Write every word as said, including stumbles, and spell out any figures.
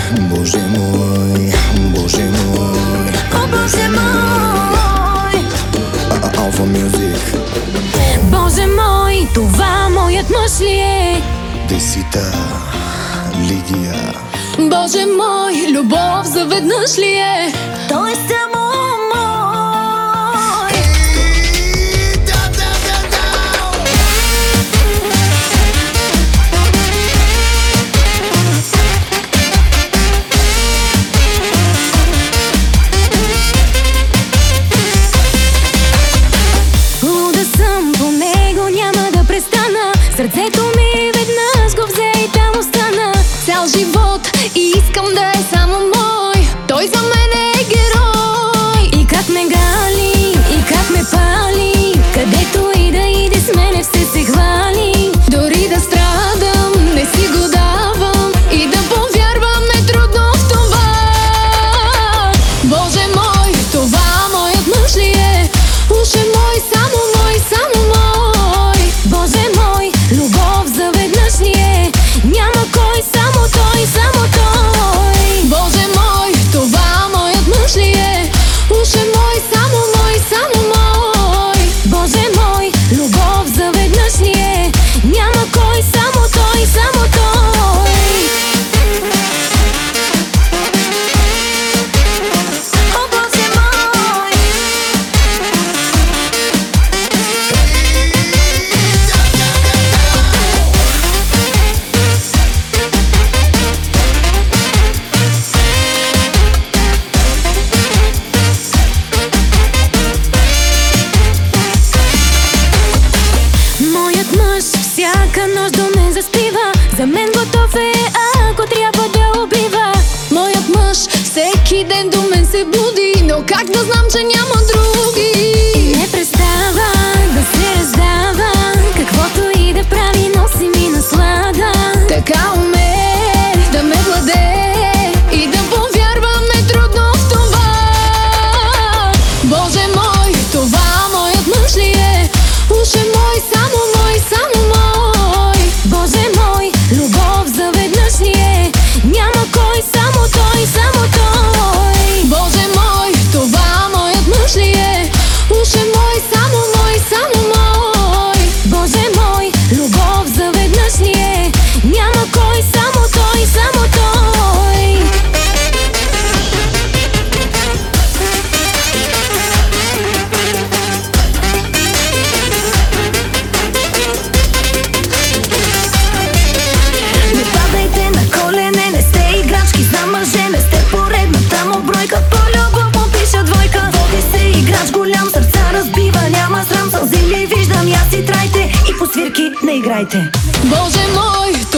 Боже мой, Боже мой, О, Боже мой, Alpha Music. Боже мой, това моят мъж ли е? Десита Лидия. Боже мой, любов заведнъж ли е? Той е само мой. Луда съм по него, няма да престана. Сърцето ми веднъж го взе и там остана. Цял живот и искам да е само мой. Той за мен е герой. И как ме гали, и как ме пали. Където и да иде с мене все се хвали. Дори да страдам, не си го давам. И да повярвам е трудно в това. Боже мой, това моят мъж ли е? Уж е мой, само мой, само мой. Боже мой, любов заведнъж ли е? Няма кой, само той, само той. Боже мой, това моят мъж ли е? Уж е мой, само мой, само мой. Боже мой, любов заведнъж ли е? Няма кой, само той, само той. О, Боже мой. Моят мъж всяка нощ до мен заспива. За мен готов е, ако трябва да убива. Моят мъж всеки ден до мен се буди. Но как да знам, че няма други? И не престава да се раздава. Каквото и да прави, носи ми наслада. Така умее да ме владее. И да повярвам е трудно в това. Боже мой, това моят мъж ли е? Уж е мой, само мой, само мой. Боже мой, любов заведнъж ли е? Няма кой, само той, само той. Боже мой, това моят мъж ли е? Уж е мой, само мой, само мой. Боже мой, любов заведнъж ли е? Няма кой, само той, само той. Не падайте на колене, не сте играчки за мъже. Не сте поредната му бройка, по любов му пиша двойка. Води се играч голям, сърца разбива, няма срам, сълзи ли виждам, я си трайте и по свирки не играйте. Боже мой,